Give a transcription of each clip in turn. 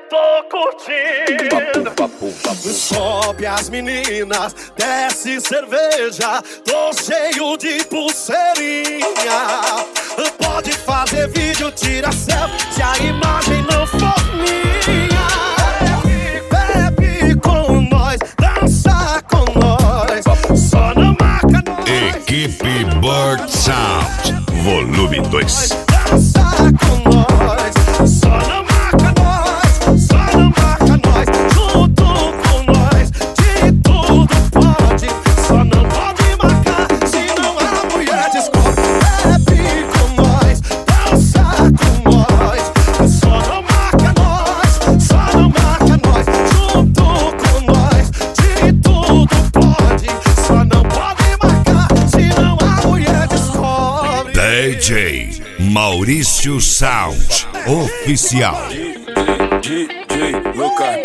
tô curtindo. Sobe as meninas, desce cerveja, tô cheio de pulseirinha. Pode fazer vídeo, tira selfie, se a imagem não for minha. Bebe com nós, dança com nós, só não marca nós. Equipe Bird Sound, volume 2. Dança com nós, só não marca nós, só não marca nós. Junto com nós, de tudo pode, só não pode marcar, senão a mulher descobre. Bebe com nós, dança com nós, só não marca nós, só não marca nós. Junto com nós, de tudo pode, só não pode marcar, senão a mulher descobre. DJ Maurício Sound Oficial. DJ Lucas.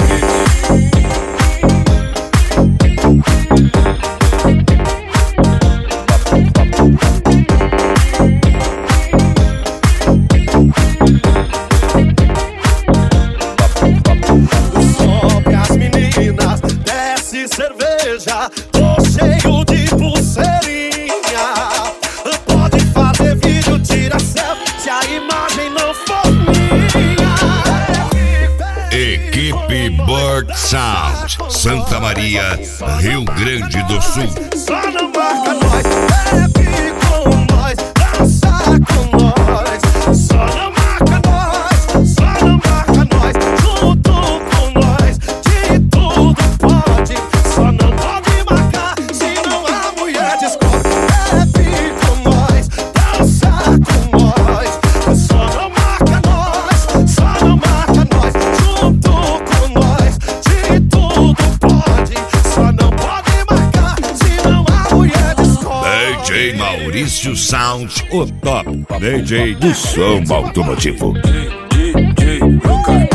Sobe as meninas, desce cerveja, tô cheio de pulseirinha. Pode fazer vídeo, tira selfie, se a imagem não for minha. Equipe Bird Sound, Santa Maria, Rio Grande do Sul. Só não marca nós, bebe com nós, dança com nós. Só não marca nós, só não marca nós. Junto com nós, de tudo pode, só não pode marcar, senão a mulher descobre. Bebe com nós, dança com nós. Só não marca nós, só não marca nós. Junto com nós, de tudo pode, só não pode marcar, senão a mulher descobre. DJ Maurício Sound, o top DJ do som automotivo. DJ Lucas.